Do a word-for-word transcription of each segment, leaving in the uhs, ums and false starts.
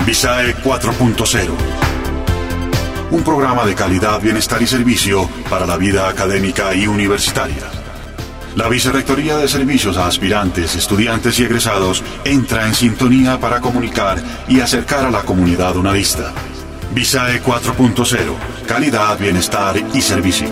Visae cuatro punto cero. Un programa de calidad, bienestar y servicio para la vida académica y universitaria. La Vicerrectoría de Servicios a Aspirantes, Estudiantes y Egresados entra en sintonía para comunicar y acercar a la comunidad unadista. Visae cuatro punto cero. Calidad, bienestar y servicio.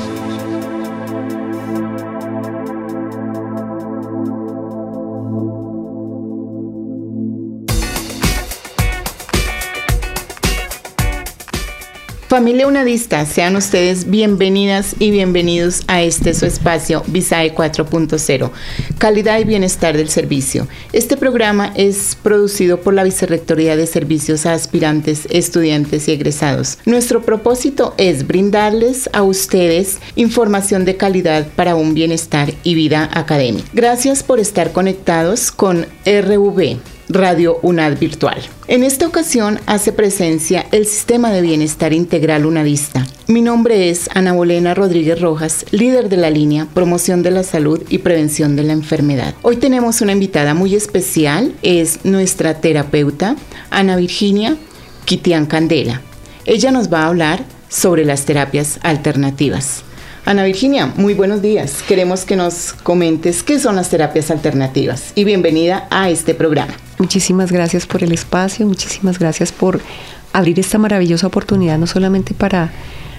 Familia unadista, sean ustedes bienvenidas y bienvenidos a este su espacio Visae cuatro punto cero, calidad y bienestar del servicio. Este programa es producido por la Vicerrectoría de Servicios a Aspirantes, Estudiantes y Egresados. Nuestro propósito es brindarles a ustedes información de calidad para un bienestar y vida académica. Gracias por estar conectados con R V, Radio UNAD Virtual. En esta ocasión hace presencia el Sistema de Bienestar Integral Unadista. Mi nombre es Ana Bolena Rodríguez Rojas, líder de la línea Promoción de la Salud y Prevención de la Enfermedad. Hoy tenemos una invitada muy especial, es nuestra terapeuta, Ana Virginia Quitián Candela. Ella nos va a hablar sobre las terapias alternativas. Ana Virginia, muy buenos días. Queremos que nos comentes qué son las terapias alternativas y bienvenida a este programa. Muchísimas gracias por el espacio, muchísimas gracias por abrir esta maravillosa oportunidad, no solamente para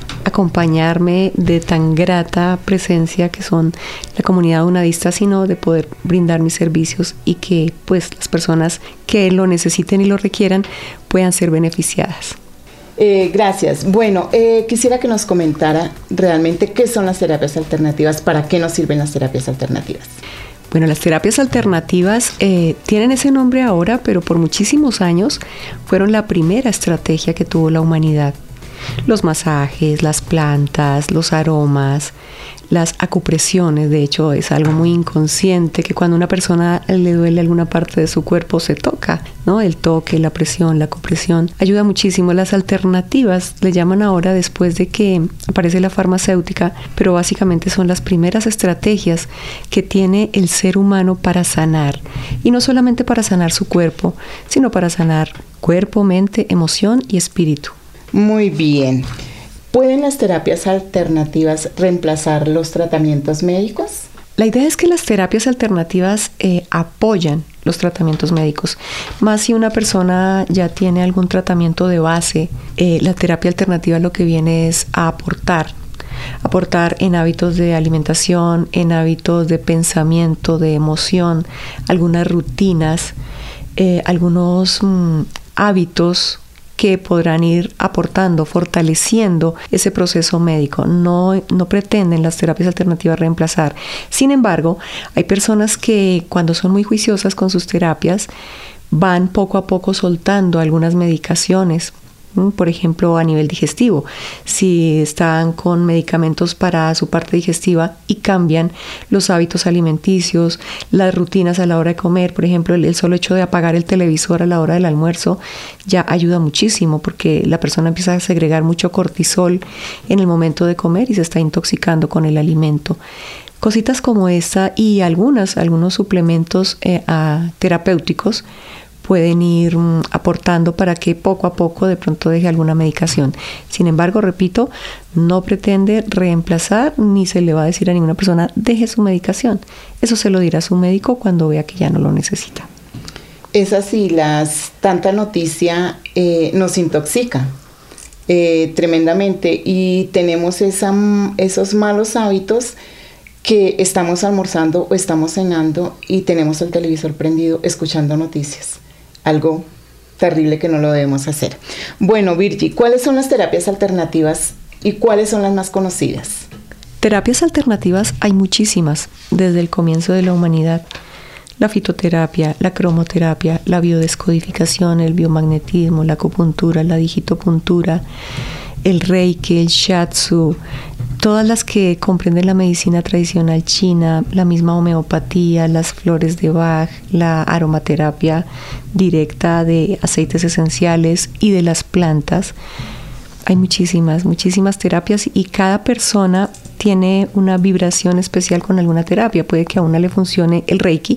acompañarme de tan grata presencia que son la comunidad unadista, sino de poder brindar mis servicios y que pues las personas que lo necesiten y lo requieran puedan ser beneficiadas. Eh, gracias. Bueno, eh, quisiera que nos comentara realmente qué son las terapias alternativas, para qué nos sirven las terapias alternativas. Bueno, las terapias alternativas eh, tienen ese nombre ahora, pero por muchísimos años fueron la primera estrategia que tuvo la humanidad. Los masajes, las plantas, los aromas, las acupresiones, de hecho es algo muy inconsciente que cuando a una persona le duele alguna parte de su cuerpo se toca, ¿no? El toque, la presión, la acupresión ayuda muchísimo. Las alternativas le llaman ahora después de que aparece la farmacéutica, pero básicamente son las primeras estrategias que tiene el ser humano para sanar, y no solamente para sanar su cuerpo, sino para sanar cuerpo, mente, emoción y espíritu. Muy bien. ¿Pueden las terapias alternativas reemplazar los tratamientos médicos? La idea es que las terapias alternativas eh, apoyan los tratamientos médicos. Más si una persona ya tiene algún tratamiento de base, eh, la terapia alternativa lo que viene es a aportar. Aportar en hábitos de alimentación, en hábitos de pensamiento, de emoción, algunas rutinas, eh, algunos mm, hábitos que podrán ir aportando, fortaleciendo ese proceso médico. No, no pretenden las terapias alternativas reemplazar. Sin embargo, hay personas que cuando son muy juiciosas con sus terapias, van poco a poco soltando algunas medicaciones. Por ejemplo, a nivel digestivo, si están con medicamentos para su parte digestiva y cambian los hábitos alimenticios, las rutinas a la hora de comer, por ejemplo, el, el solo hecho de apagar el televisor a la hora del almuerzo ya ayuda muchísimo porque la persona empieza a segregar mucho cortisol en el momento de comer y se está intoxicando con el alimento. Cositas como esta y algunas, algunos suplementos eh, a, terapéuticos pueden ir um, aportando para que poco a poco de pronto deje alguna medicación. Sin embargo, repito, no pretende reemplazar ni se le va a decir a ninguna persona deje su medicación. Eso se lo dirá su médico cuando vea que ya no lo necesita. Es así, las, tanta noticia eh, nos intoxica eh, tremendamente y tenemos esa, esos malos hábitos que estamos almorzando o estamos cenando y tenemos el televisor prendido escuchando noticias. Algo terrible que no lo debemos hacer. Bueno, Virgi, ¿cuáles son las terapias alternativas y cuáles son las más conocidas? Terapias alternativas hay muchísimas desde el comienzo de la humanidad. La fitoterapia, la cromoterapia, la biodescodificación, el biomagnetismo, la acupuntura, la digitopuntura, el reiki, el shiatsu, todas las que comprenden la medicina tradicional china, la misma homeopatía, las flores de Bach, la aromaterapia directa de aceites esenciales y de las plantas. Hay muchísimas, muchísimas terapias y cada persona tiene una vibración especial con alguna terapia. Puede que a una le funcione el reiki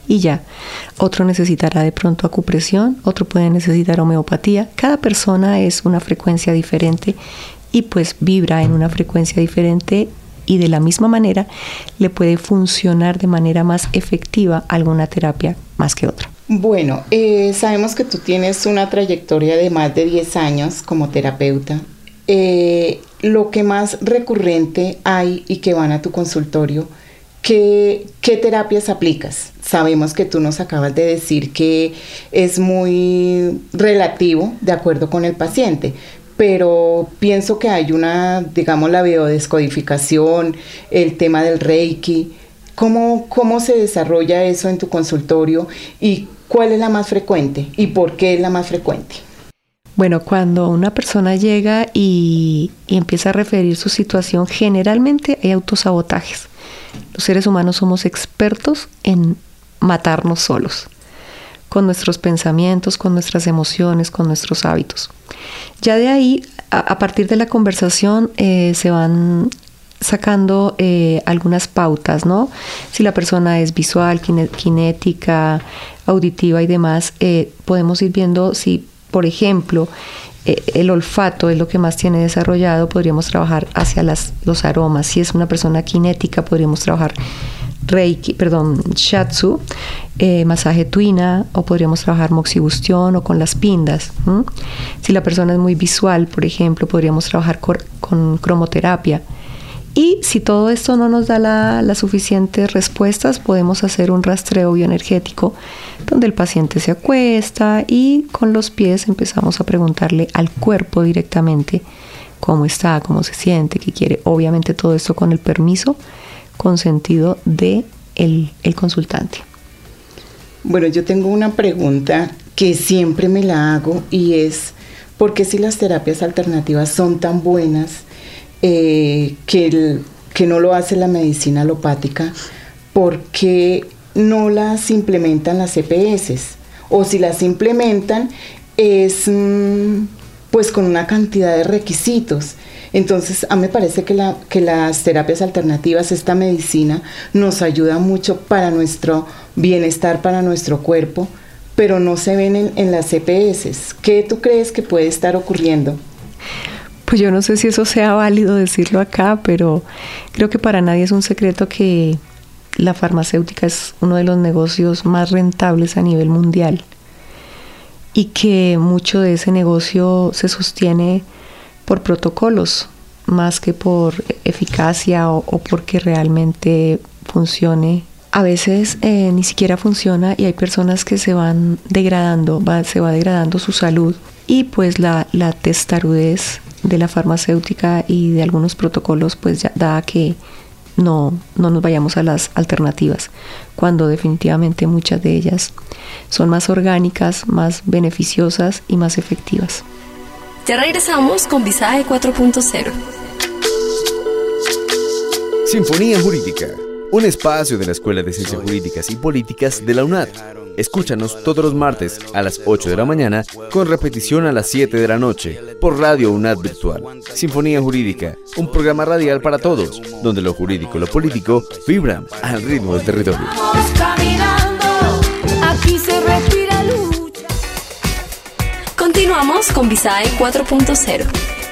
y ya. Otro necesitará de pronto acupresión, otro puede necesitar homeopatía. Cada persona es una frecuencia diferente y pues vibra en una frecuencia diferente, y de la misma manera le puede funcionar de manera más efectiva alguna terapia más que otra. Bueno, eh, sabemos que tú tienes una trayectoria de más de diez años como terapeuta. Eh, lo que más recurrente hay y que van a tu consultorio, ¿qué, qué terapias aplicas? Sabemos que tú nos acabas de decir que es muy relativo de acuerdo con el paciente, pero pienso que hay una, digamos, la biodescodificación, el tema del Reiki. ¿Cómo, cómo se desarrolla eso en tu consultorio y cuál es la más frecuente y por qué es la más frecuente? Bueno, cuando una persona llega y, y empieza a referir su situación, generalmente hay autosabotajes. Los seres humanos somos expertos en matarnos solos, con nuestros pensamientos, con nuestras emociones, con nuestros hábitos. Ya de ahí, a, a partir de la conversación, eh, se van sacando eh, algunas pautas, ¿no? Si la persona es visual, kine, kinética, auditiva y demás, eh, podemos ir viendo si, por ejemplo, eh, el olfato es lo que más tiene desarrollado, podríamos trabajar hacia las, los aromas. Si es una persona kinética, podríamos trabajar Reiki, perdón, Shiatsu, eh, masaje tuina, o podríamos trabajar moxibustión o con las pindas. ¿m? Si la persona es muy visual, por ejemplo, podríamos trabajar cor, con cromoterapia. Y si todo esto no nos da la, las suficientes respuestas, podemos hacer un rastreo bioenergético donde el paciente se acuesta y con los pies empezamos a preguntarle al cuerpo directamente cómo está, cómo se siente, qué quiere. Obviamente todo esto con el permiso consentido de el, el consultante. Bueno, yo tengo una pregunta que siempre me la hago y es ¿por qué si las terapias alternativas son tan buenas eh, que, el, que no lo hace la medicina alopática? ¿Por qué no las implementan las E P S? O si las implementan es mmm, pues con una cantidad de requisitos. Entonces, a mí me parece que, la, que las terapias alternativas, esta medicina, nos ayuda mucho para nuestro bienestar, para nuestro cuerpo, pero no se ven en, en las E P S. ¿Qué tú crees que puede estar ocurriendo? Pues yo no sé si eso sea válido decirlo acá, pero creo que para nadie es un secreto que la farmacéutica es uno de los negocios más rentables a nivel mundial y que mucho de ese negocio se sostiene por protocolos más que por eficacia o, o porque realmente funcione. A veces eh, ni siquiera funciona y hay personas que se van degradando, va, se va degradando su salud y pues la, la testarudez de la farmacéutica y de algunos protocolos pues ya da que no, no nos vayamos a las alternativas, cuando definitivamente muchas de ellas son más orgánicas, más beneficiosas y más efectivas. Ya regresamos con Visae cuatro punto cero. Sinfonía Jurídica, un espacio de la Escuela de Ciencias Jurídicas y Políticas de la UNAD. Escúchanos todos los martes a las ocho de la mañana, con repetición a las siete de la noche, por Radio UNAD Virtual. Sinfonía Jurídica, un programa radial para todos, donde lo jurídico y lo político vibran al ritmo del territorio. Vamos caminando, aquí se respira lucha. Continuamos con Visae cuatro punto cero.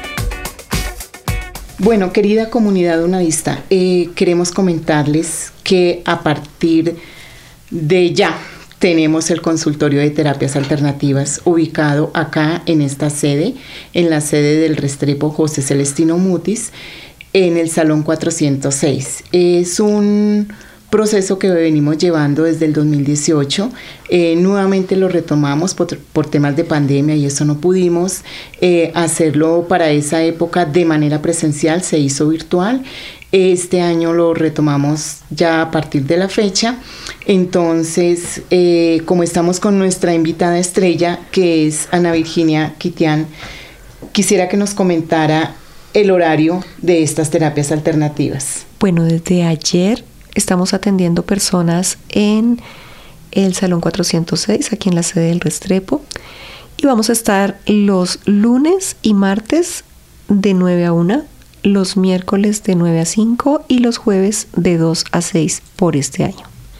Bueno, querida comunidad unadista, eh, queremos comentarles que a partir de ya tenemos el consultorio de terapias alternativas ubicado acá en esta sede, en la sede del Restrepo José Celestino Mutis, en el Salón cuatrocientos seis. Es un proceso que venimos llevando desde el dos mil dieciocho. Eh, nuevamente lo retomamos por, por temas de pandemia y eso no pudimos eh, hacerlo para esa época de manera presencial, se hizo virtual. Este año lo retomamos ya a partir de la fecha. Entonces, eh, como estamos con nuestra invitada estrella, que es Ana Virginia Quitián, quisiera que nos comentara el horario de estas terapias alternativas. Bueno, desde ayer estamos atendiendo personas en el Salón cuatrocientos seis, aquí en la sede del Restrepo, y vamos a estar los lunes y martes de nueve a una, los miércoles de nueve a cinco y los jueves de dos a seis por este año.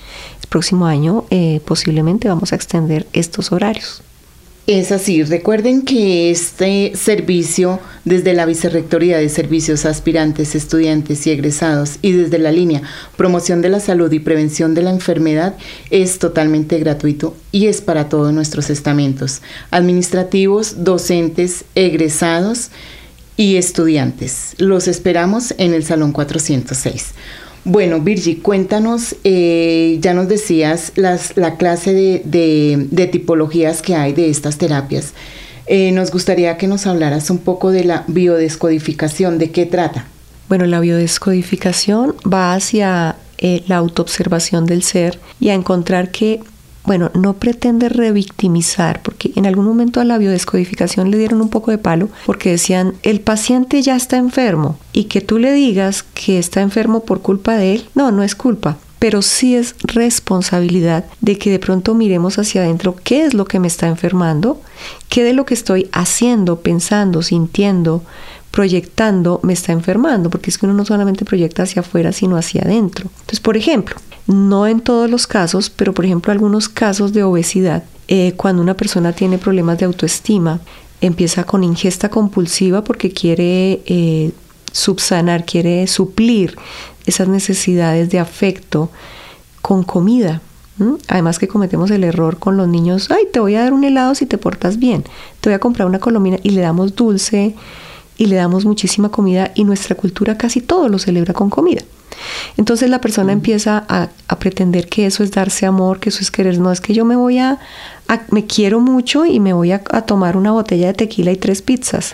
próximo año eh, posiblemente vamos a extender estos horarios. Es así, recuerden que este servicio desde la Vicerrectoría de Servicios a Aspirantes, Estudiantes y Egresados y desde la línea Promoción de la Salud y Prevención de la Enfermedad es totalmente gratuito y es para todos nuestros estamentos administrativos, docentes, egresados y estudiantes. Los esperamos en el Salón cuatrocientos seis. Bueno, Virgi, cuéntanos, eh, ya nos decías las, la clase de, de, de tipologías que hay de estas terapias. Eh, nos gustaría que nos hablaras un poco de la biodescodificación, ¿de qué trata? Bueno, la biodescodificación va hacia eh, la autoobservación del ser y a encontrar que, bueno, no pretende revictimizar, porque en algún momento a la biodescodificación le dieron un poco de palo porque decían, el paciente ya está enfermo y que tú le digas que está enfermo por culpa de él, no, no es culpa, pero sí es responsabilidad de que de pronto miremos hacia adentro qué es lo que me está enfermando, qué de lo que estoy haciendo, pensando, sintiendo, proyectando me está enfermando, porque es que uno no solamente proyecta hacia afuera, sino hacia adentro. Entonces, por ejemplo, no en todos los casos, pero por ejemplo algunos casos de obesidad, eh, cuando una persona tiene problemas de autoestima, empieza con ingesta compulsiva porque quiere eh, subsanar, quiere suplir esas necesidades de afecto con comida. ¿Mm? Además que cometemos el error con los niños, ay, te voy a dar un helado si te portas bien, te voy a comprar una colomina y le damos dulce y le damos muchísima comida y nuestra cultura casi todo lo celebra con comida. Entonces la persona mm. empieza a, a pretender que eso es darse amor, que eso es querer. No, es que yo me voy a, a me quiero mucho y me voy a, a tomar una botella de tequila y tres pizzas.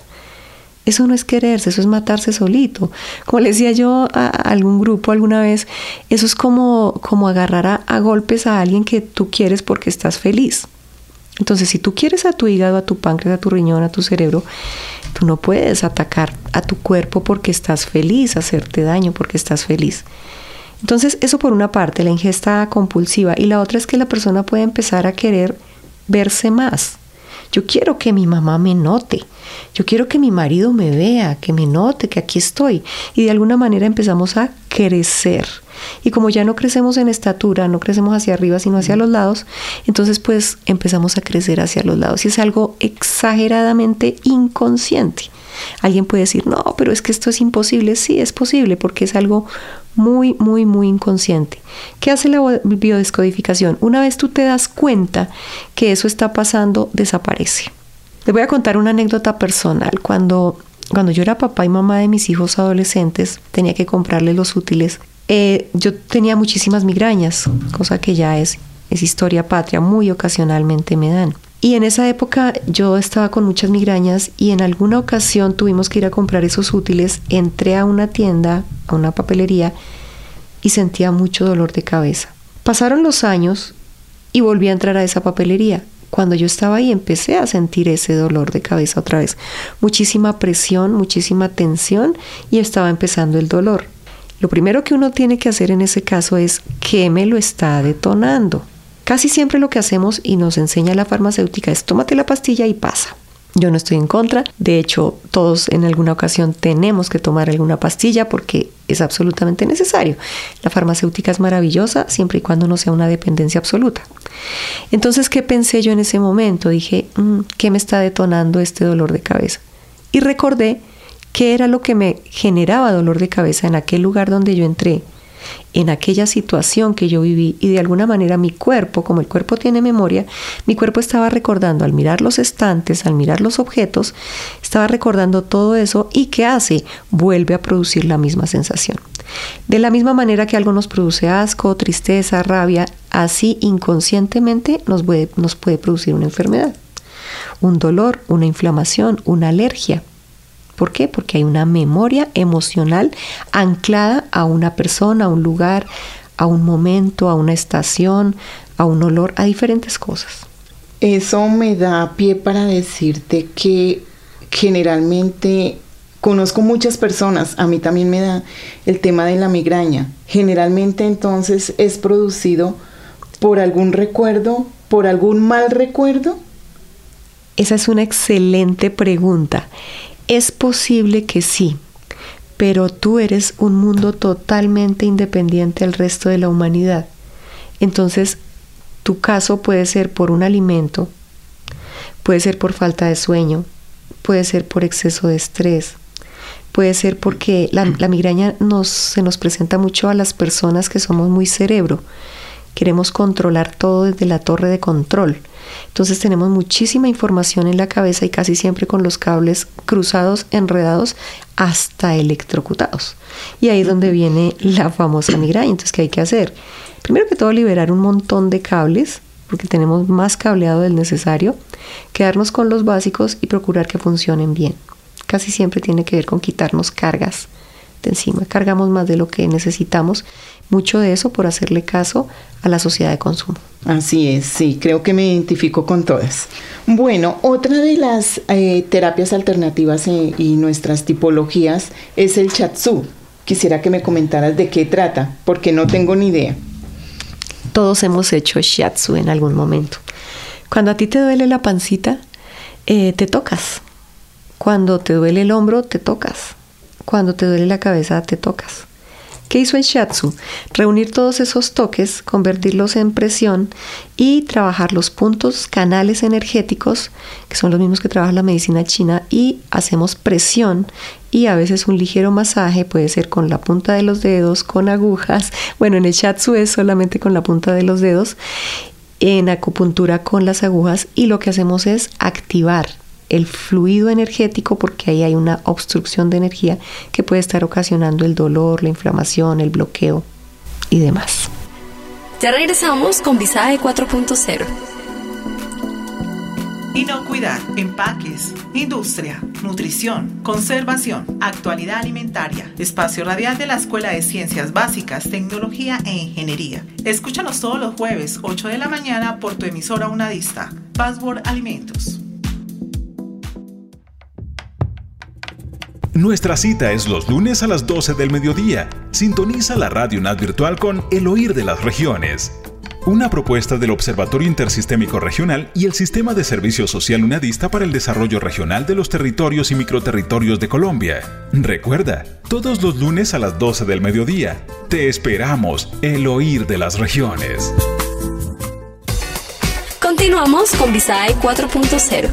Eso no es quererse, eso es matarse solito. Como le decía yo a algún grupo alguna vez, eso es como, como agarrar a, a golpes a alguien que tú quieres porque estás feliz. Entonces, si tú quieres a tu hígado, a tu páncreas, a tu riñón, a tu cerebro, tú no puedes atacar a tu cuerpo porque estás feliz, hacerte daño porque estás feliz. Entonces, eso por una parte, la ingesta compulsiva. Y la otra es que la persona puede empezar a querer verse más. Yo quiero que mi mamá me note, yo quiero que mi marido me vea, que me note, que aquí estoy. Y de alguna manera empezamos a crecer. Y como ya no crecemos en estatura, no crecemos hacia arriba, sino hacia los lados, entonces pues empezamos a crecer hacia los lados. Y es algo exageradamente inconsciente. Alguien puede decir, no, pero es que esto es imposible. Sí, es posible porque es algo muy, muy, muy inconsciente. ¿Qué hace la biodescodificación? Una vez tú te das cuenta que eso está pasando, desaparece. Les voy a contar una anécdota personal. Cuando, cuando yo era papá y mamá de mis hijos adolescentes, tenía que comprarles los útiles. Eh, yo tenía muchísimas migrañas, cosa que ya es, es historia patria, muy ocasionalmente me dan. Y en esa época yo estaba con muchas migrañas y en alguna ocasión tuvimos que ir a comprar esos útiles. Entré a una tienda, a una papelería y sentía mucho dolor de cabeza. Pasaron los años y volví a entrar a esa papelería. Cuando yo estaba ahí empecé a sentir ese dolor de cabeza otra vez. Muchísima presión, muchísima tensión y estaba empezando el dolor. Lo primero que uno tiene que hacer en ese caso es ¿qué me lo está detonando? Casi siempre lo que hacemos y nos enseña la farmacéutica es tómate la pastilla y pasa. Yo no estoy en contra. De hecho, todos en alguna ocasión tenemos que tomar alguna pastilla porque es absolutamente necesario. La farmacéutica es maravillosa siempre y cuando no sea una dependencia absoluta. Entonces, ¿qué pensé yo en ese momento? Dije, mmm, ¿qué me está detonando este dolor de cabeza? Y recordé qué era lo que me generaba dolor de cabeza en aquel lugar donde yo entré, en aquella situación que yo viví, y de alguna manera mi cuerpo, como el cuerpo tiene memoria, mi cuerpo estaba recordando al mirar los estantes, al mirar los objetos, estaba recordando todo eso. ¿Y qué hace? Vuelve a producir la misma sensación. De la misma manera que algo nos produce asco, tristeza, rabia, así inconscientemente nos puede, nos puede producir una enfermedad, un dolor, una inflamación, una alergia. ¿Por qué? Porque hay una memoria emocional anclada a una persona, a un lugar, a un momento, a una estación, a un olor, a diferentes cosas. Eso me da pie para decirte que generalmente conozco muchas personas, a mí también me da el tema de la migraña. Generalmente entonces es producido por algún recuerdo, por algún mal recuerdo. Esa es una excelente pregunta. Es posible que sí, pero tú eres un mundo totalmente independiente del resto de la humanidad. Entonces, tu caso puede ser por un alimento, puede ser por falta de sueño, puede ser por exceso de estrés, puede ser porque la, la migraña nos, se nos presenta mucho a las personas que somos muy cerebro. Queremos controlar todo desde la torre de control. Entonces tenemos muchísima información en la cabeza y casi siempre con los cables cruzados, enredados, hasta electrocutados. Y ahí es donde viene la famosa migraña. Entonces, ¿qué hay que hacer? Primero que todo, liberar un montón de cables, porque tenemos más cableado del necesario, quedarnos con los básicos y procurar que funcionen bien. Casi siempre tiene que ver con quitarnos cargas de encima. Cargamos más de lo que necesitamos. Mucho de eso por hacerle caso a la sociedad de consumo. Así es, sí, creo que me identifico con todas. Bueno, otra de las eh, terapias alternativas eh, y nuestras tipologías es el Shiatsu. Quisiera que me comentaras de qué trata, porque no tengo ni idea. Todos hemos hecho Shiatsu en algún momento. Cuando a ti te duele la pancita, eh, te tocas. Cuando te duele el hombro, te tocas. Cuando te duele la cabeza, te tocas. ¿Qué hizo el Shiatsu? Reunir todos esos toques, convertirlos en presión y trabajar los puntos, canales energéticos, que son los mismos que trabaja la medicina china, y hacemos presión y a veces un ligero masaje, puede ser con la punta de los dedos, con agujas. Bueno, en el Shiatsu es solamente con la punta de los dedos, en acupuntura con las agujas, y lo que hacemos es activar el fluido energético, porque ahí hay una obstrucción de energía que puede estar ocasionando el dolor, la inflamación, el bloqueo y demás. Ya regresamos con Visae cuatro punto cero. Inocuidad, empaques, industria, nutrición, conservación, actualidad alimentaria. Espacio radial de la Escuela de Ciencias Básicas, Tecnología e Ingeniería. Escúchanos todos los jueves, ocho de la mañana, por tu emisora unadista. Password Alimentos. Nuestra cita es los lunes a las doce del mediodía. Sintoniza la Radio UNAD virtual con El Oír de las Regiones. Una propuesta del Observatorio Intersistémico Regional y el Sistema de Servicio Social Unadista para el Desarrollo Regional de los Territorios y Microterritorios de Colombia. Recuerda, todos los lunes a las doce del mediodía. Te esperamos, El Oír de las Regiones. Continuamos con Visae cuatro punto cero.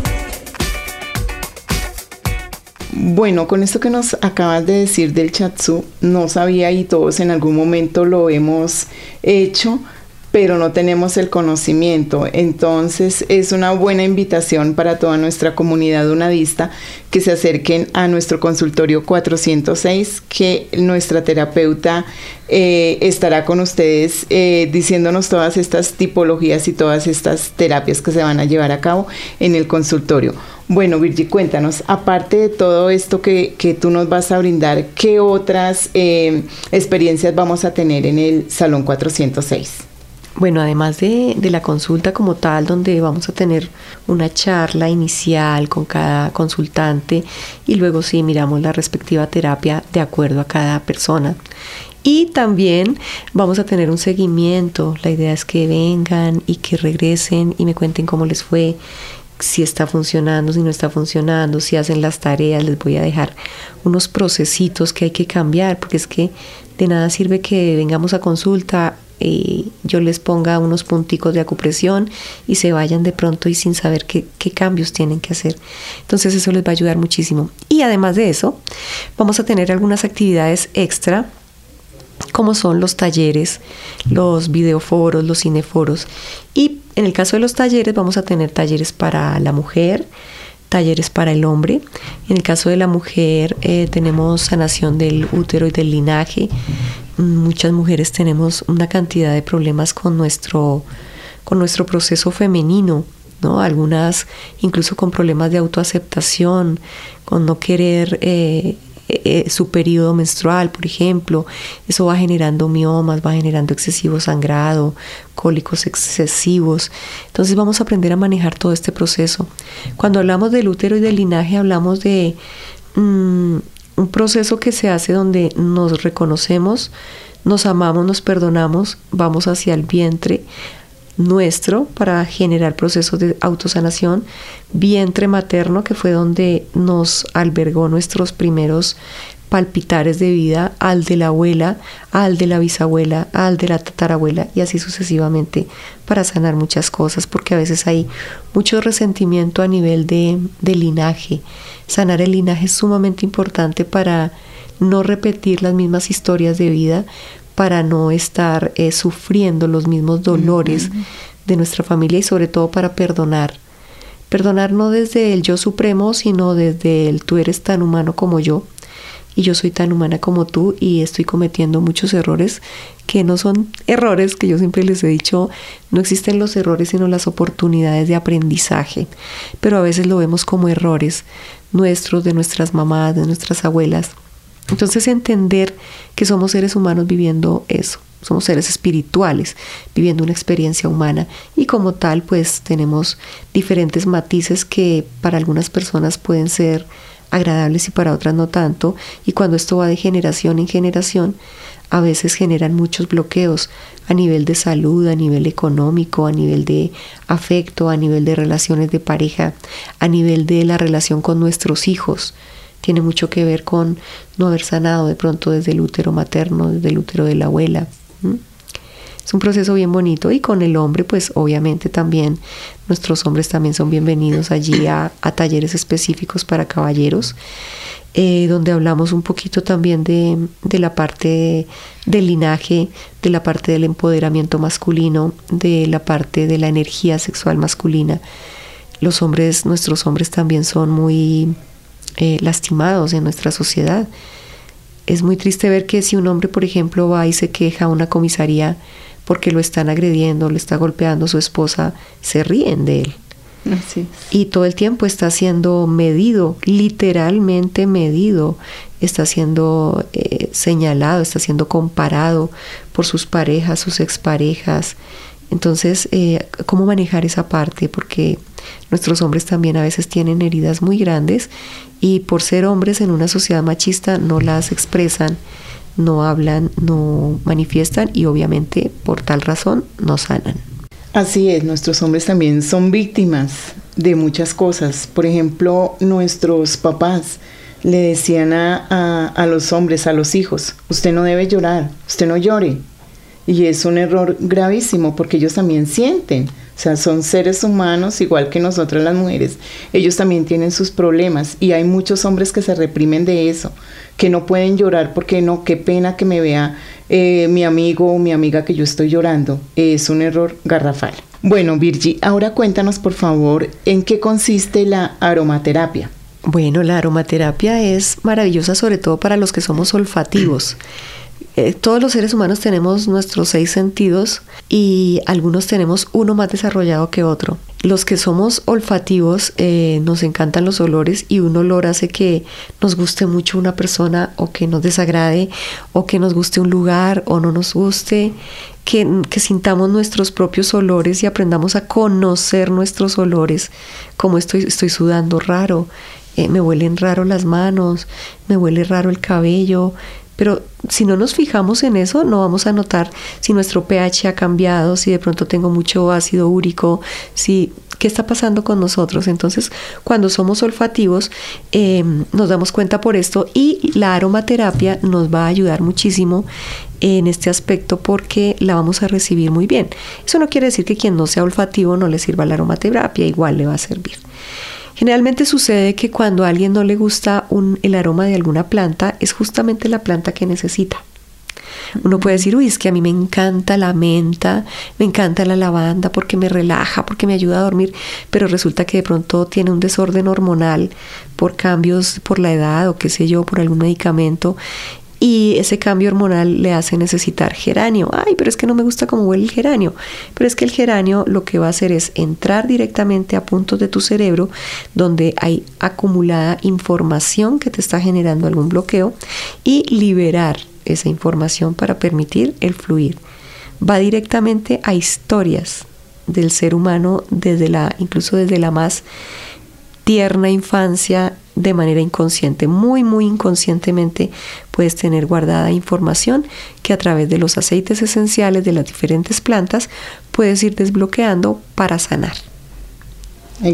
Bueno, con esto que nos acabas de decir del Shiatsu, no sabía, y todos en algún momento lo hemos hecho, pero no tenemos el conocimiento. Entonces es una buena invitación para toda nuestra comunidad unadista que se acerquen a nuestro consultorio cuatrocientos seis, que nuestra terapeuta eh, estará con ustedes eh, diciéndonos todas estas tipologías y todas estas terapias que se van a llevar a cabo en el consultorio. Bueno, Virgi, cuéntanos, aparte de todo esto que, que tú nos vas a brindar, ¿qué otras eh, experiencias vamos a tener en el Salón cuatrocientos seis? Bueno, además de, de la consulta como tal, donde vamos a tener una charla inicial con cada consultante y luego sí miramos la respectiva terapia de acuerdo a cada persona. Y también vamos a tener un seguimiento. La idea es que vengan y que regresen y me cuenten cómo les fue, si está funcionando, si no está funcionando, si hacen las tareas. Les voy a dejar unos procesitos que hay que cambiar, porque es que de nada sirve que vengamos a consulta, eh, yo les ponga unos punticos de acupresión y se vayan de pronto y sin saber qué, qué cambios tienen que hacer. Entonces eso les va a ayudar muchísimo. Y además de eso, vamos a tener algunas actividades extra, como son los talleres, los videoforos, los cineforos. Y en el caso de los talleres vamos a tener talleres para la mujer, talleres para el hombre. En el caso de la mujer eh, tenemos sanación del útero y del linaje. Muchas mujeres tenemos una cantidad de problemas con nuestro, con nuestro proceso femenino, ¿no? Algunas incluso con problemas de autoaceptación, con no querer eh, eh, su periodo menstrual, por ejemplo. Eso va generando miomas, va generando excesivo sangrado, cólicos excesivos. Entonces vamos a aprender a manejar todo este proceso. Cuando hablamos del útero y del linaje, hablamos de mmm, un proceso que se hace donde nos reconocemos, nos amamos, nos perdonamos, vamos hacia el vientre nuestro para generar procesos de autosanación, vientre materno, que fue donde nos albergó nuestros primeros palpitares de vida al de la abuela, al de la bisabuela, al de la tatarabuela y así sucesivamente para sanar muchas cosas, porque a veces hay mucho resentimiento a nivel de, de linaje. Sanar el linaje es sumamente importante para no repetir las mismas historias de vida, para no estar eh, sufriendo los mismos dolores uh-huh. de nuestra familia y sobre todo para perdonar. Perdonar no desde el yo supremo, sino desde el tú eres tan humano como yo y yo soy tan humana como tú y estoy cometiendo muchos errores que no son errores, que yo siempre les he dicho, no existen los errores sino las oportunidades de aprendizaje, pero a veces lo vemos como errores nuestros, de nuestras mamás, de nuestras abuelas. Entonces entender que somos seres humanos viviendo eso, somos seres espirituales viviendo una experiencia humana y como tal pues tenemos diferentes matices que para algunas personas pueden ser agradables y para otras no tanto, y cuando esto va de generación en generación a veces generan muchos bloqueos a nivel de salud, a nivel económico, a nivel de afecto, a nivel de relaciones de pareja, a nivel de la relación con nuestros hijos. Tiene mucho que ver con no haber sanado de pronto desde el útero materno, desde el útero de la abuela. ¿Mm? Es un proceso bien bonito y con el hombre pues obviamente también nuestros hombres también son bienvenidos allí a, a talleres específicos para caballeros eh, donde hablamos un poquito también de, de la parte de, del linaje, de la parte del empoderamiento masculino, de la parte de la energía sexual masculina. Los hombres, nuestros hombres también son muy eh, lastimados en nuestra sociedad. Es muy triste ver que si un hombre, por ejemplo, va y se queja a una comisaría porque lo están agrediendo, le está golpeando a su esposa, se ríen de él. Así es. Y todo el tiempo está siendo medido, literalmente medido, está siendo eh, señalado, está siendo comparado por sus parejas, sus exparejas. Entonces, eh, ¿cómo manejar esa parte? Porque nuestros hombres también a veces tienen heridas muy grandes y por ser hombres en una sociedad machista no las expresan, no hablan, no manifiestan y obviamente por tal razón no sanan. Así es, nuestros hombres también son víctimas de muchas cosas. Por ejemplo, nuestros papás le decían a, a, a los hombres, a los hijos, usted no debe llorar, usted no llore. Y es un error gravísimo porque ellos también sienten, o sea, son seres humanos igual que nosotras las mujeres. Ellos también tienen sus problemas y hay muchos hombres que se reprimen de eso, que no pueden llorar porque no, qué pena que me vea eh, mi amigo o mi amiga que yo estoy llorando. Es un error garrafal. Bueno, Virgi, ahora cuéntanos por favor en qué consiste la aromaterapia. Bueno, la aromaterapia es maravillosa sobre todo para los que somos olfativos. Eh, todos los seres humanos tenemos nuestros seis sentidos y algunos tenemos uno más desarrollado que otro. Los que somos olfativos eh, nos encantan los olores y un olor hace que nos guste mucho una persona o que nos desagrade o que nos guste un lugar o no nos guste, que, que sintamos nuestros propios olores y aprendamos a conocer nuestros olores, como estoy, estoy sudando raro, eh, me huelen raro las manos, me huele raro el cabello. Pero si no nos fijamos en eso, no vamos a notar si nuestro pH ha cambiado, si de pronto tengo mucho ácido úrico, si qué está pasando con nosotros. Entonces, cuando somos olfativos, eh, nos damos cuenta por esto y la aromaterapia nos va a ayudar muchísimo en este aspecto porque la vamos a recibir muy bien. Eso no quiere decir que quien no sea olfativo no le sirva la aromaterapia, igual le va a servir. Generalmente sucede que cuando a alguien no le gusta un, el aroma de alguna planta, es justamente la planta que necesita. Uno puede decir, uy, es que a mí me encanta la menta, me encanta la lavanda porque me relaja, porque me ayuda a dormir, pero resulta que de pronto tiene un desorden hormonal por cambios por la edad o qué sé yo, por algún medicamento. Y ese cambio hormonal le hace necesitar geranio. Ay, pero es que no me gusta cómo huele el geranio. Pero es que el geranio lo que va a hacer es entrar directamente a puntos de tu cerebro donde hay acumulada información que te está generando algún bloqueo y liberar esa información para permitir el fluir. Va directamente a historias del ser humano desde la, incluso desde la más tierna infancia, de manera inconsciente, muy muy inconscientemente puedes tener guardada información que a través de los aceites esenciales de las diferentes plantas puedes ir desbloqueando para sanar.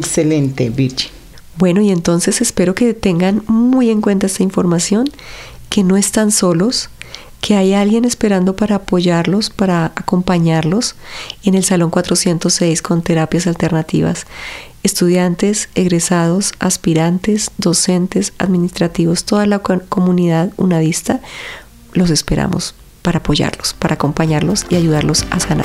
Excelente, Virgi. Bueno, y entonces espero que tengan muy en cuenta esta información, que no están solos, que hay alguien esperando para apoyarlos, para acompañarlos en el Salón cuatrocientos seis con terapias alternativas. Estudiantes, egresados, aspirantes, docentes, administrativos, toda la comunidad unadista, los esperamos para apoyarlos, para acompañarlos y ayudarlos a sanar.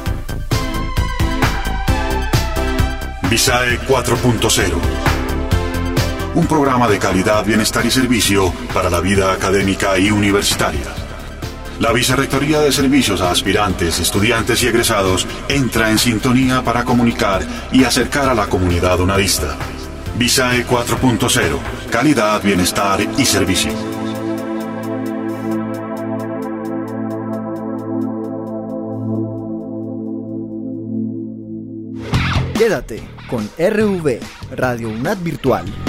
Visae cuatro punto cero. Un programa de calidad, bienestar y servicio para la vida académica y universitaria. La Vicerrectoría de Servicios a Aspirantes, Estudiantes y Egresados entra en sintonía para comunicar y acercar a la comunidad unadista. Visae cuatro punto cero. Calidad, bienestar y servicio. Quédate con R V, Radio UNAD Virtual.